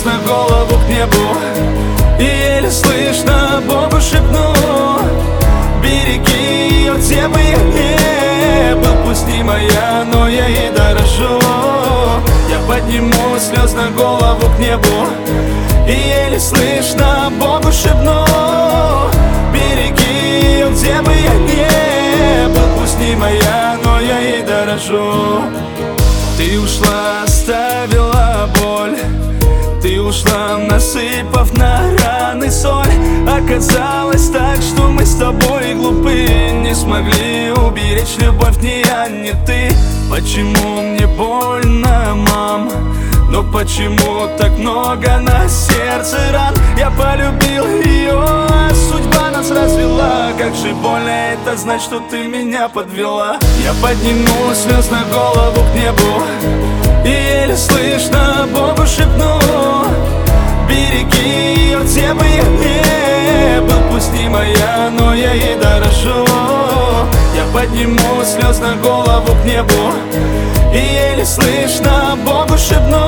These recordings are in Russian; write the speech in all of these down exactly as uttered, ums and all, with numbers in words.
на голову к небу, и еле слышно Богу шепну: береги ее, где бы я не был. Пусть не моя, но я ей дорожу. Я подниму слез на голову к небу, и еле слышно Богу шепну: береги ее, где бы я не был. Пусть не моя, но я ей дорожу. Ты ушла, оставила боль, ты ушла, насыпав на раны соль. Оказалось так, что мы с тобой глупы, не смогли уберечь любовь ни я, ни ты. Почему мне больно, мам? Но почему так много на сердце ран? Я полюбил ее, а судьба нас развела. Как же больно это знать, что ты меня подвела. Я подниму слез на голову к небу, и еле слышно Богу шепну: береги ее, где бы я не был. Пусть не моя, но я ей дорожу. Я подниму слез на голову к небу, и еле слышно Богу шепну: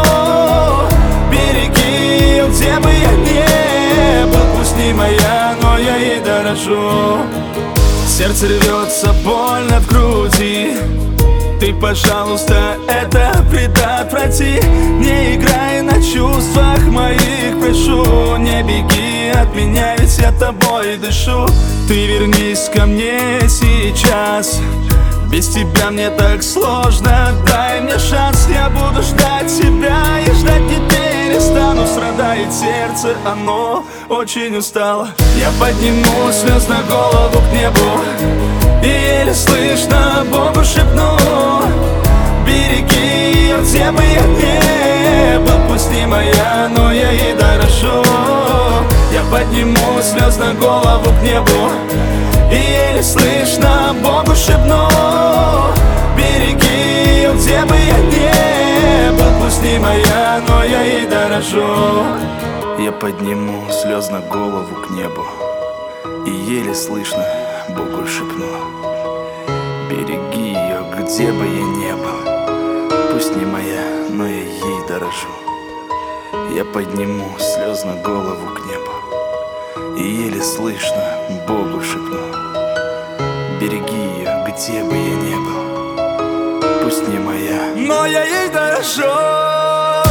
береги ее, где бы я не был. Пусть не моя, но я ей дорожу. Сердце рвется больно в груди, ты, пожалуйста, это предотврати. Не играй на чувствах моих, прошу. Не беги от меня, ведь я тобой дышу. Ты вернись ко мне сейчас, без тебя мне так сложно. Дай мне шанс, я буду ждать тебя, и ждать не перестану. Страдает сердце, оно очень устало. Я подниму слез на голову к небу, и еле слышно Богу шепну: береги ее, где бы я не был. Пусть не моя, но я ей дорожу. Я подниму слез на голову к небу, и еле слышно Богу шепну: береги ее, где бы я не был. Пусть не моя, но я ей дорожу. Я подниму слез на голову к небу, и еле слышно Богу шепну: береги ее, где бы я не был. Пусть не моя, но я ей дорожу. Я подниму слез на голову к небу, и еле слышно Богу шепну: береги ее, где бы я не был. Пусть не моя, но я ей дорожу.